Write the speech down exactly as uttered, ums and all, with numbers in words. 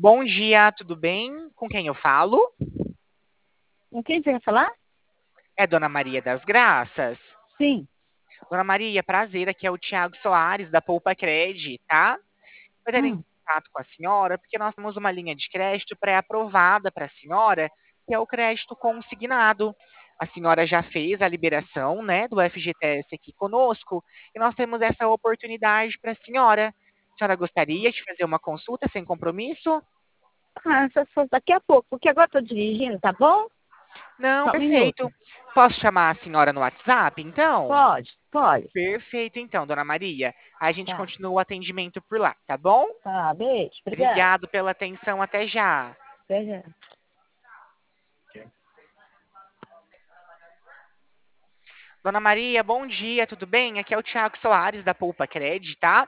Bom dia, tudo bem? Com quem eu falo? Com quem você vai falar? É Dona Maria das Graças. Sim. Dona Maria, prazer, aqui é o Tiago Soares, da Poupa Cred, tá? Eu estou em Hum. contato com a senhora porque nós temos uma linha de crédito pré-aprovada para a senhora, que é o crédito consignado. A senhora já fez a liberação, né, do F G T S aqui conosco, e nós temos essa oportunidade para a senhora. A senhora gostaria de fazer uma consulta sem compromisso? Ah, só, só daqui a pouco, porque agora estou dirigindo, tá bom? Não, Só um perfeito. minuto. Posso chamar a senhora no WhatsApp, então? Pode, pode. Perfeito, então, Dona Maria. A gente Tá, continua o atendimento por lá, tá bom? tá, beijo, obrigada. Obrigado pela atenção, até já. Até já. Dona Maria, bom dia, tudo bem? Aqui é o Tiago Soares, da Poupa Cred, tá?